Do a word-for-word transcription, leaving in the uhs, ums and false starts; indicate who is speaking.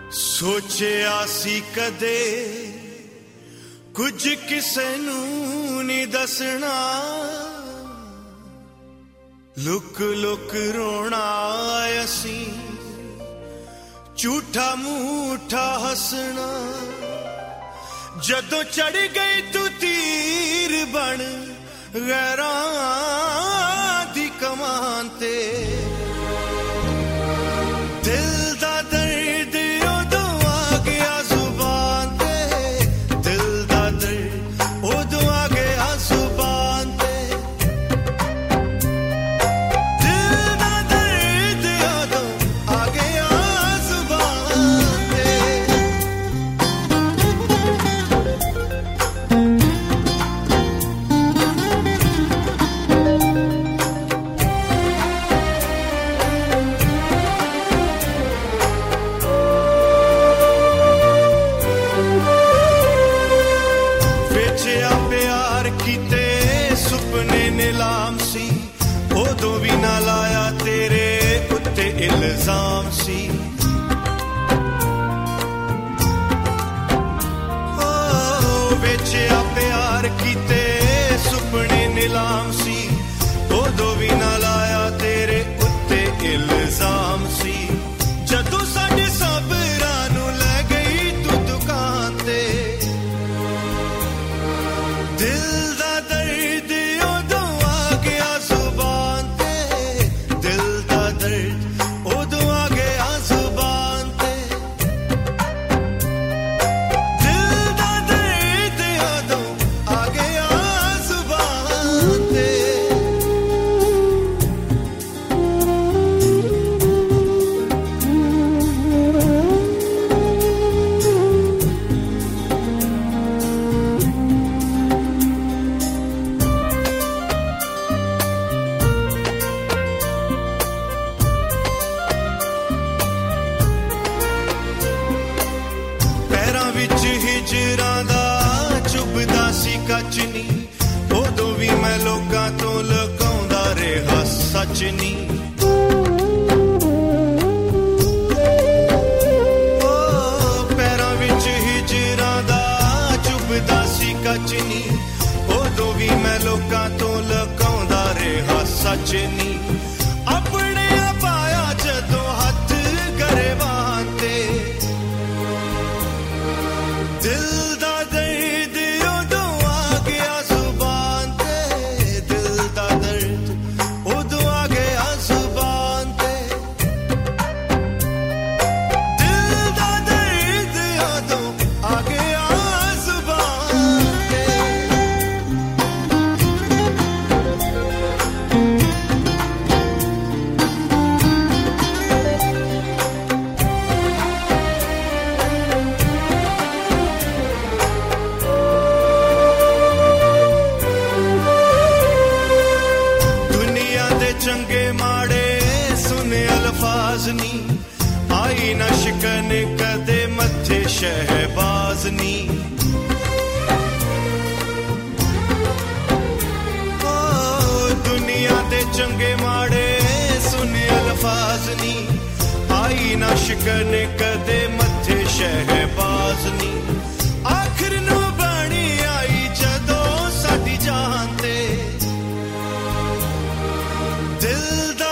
Speaker 1: सोचिया सी कदे कुछ किसे नू नहीं दसना, लुक लुक रोना असी झूठा मूठा हसना। जदों चढ़ गई तू तीर बन गैरां दी कमान ते, दिल दा दर्द उदों आ गया जुबान ते, दिल दा दर्द उदों आ गया जुबान ते, दिल दा दर्द उदों आ गया जुबान ते। नीलाम सी उदों भी ना लाया तेरे उत्ते इल्जाम सी, ओ बेचिया प्यार कीते सुपने नीलाम सी उदों भी ना लाया तेरे उत्ते इल्जाम सी। जदों साडे सबरां नूं लै गई तू दुकान ते, दिल दा दर्द हिजरां दा चुभदा सी कच नी, उदों भी मैं लोकां तो लुकाउंदा रहा सच नी। ओ पैरां विच हिजरां दा चुभदा सी कच नी, उदों भी मैं लोकां तो लुकाउंदा रहा सच नी। अपने पाया जदों हथ गरेबान ते, दिल दा दर्द उदों आ गया जुबान ते, दिल दा दर्द उदों आ गया जुबान ते, दिल दा दर्द उदों आ गया जुबान ते। चंगे माड़े सुने अल्फाज नी, आई ना शिकन कदे मथे शहबाज नी। ओ दुनिया दे चंगे माड़े सुने अल्फाज नी, आई ना शिकन कदे मथे शहबाज नी। आखिर नू बनी आई जदों साडी जान ते, दिल दा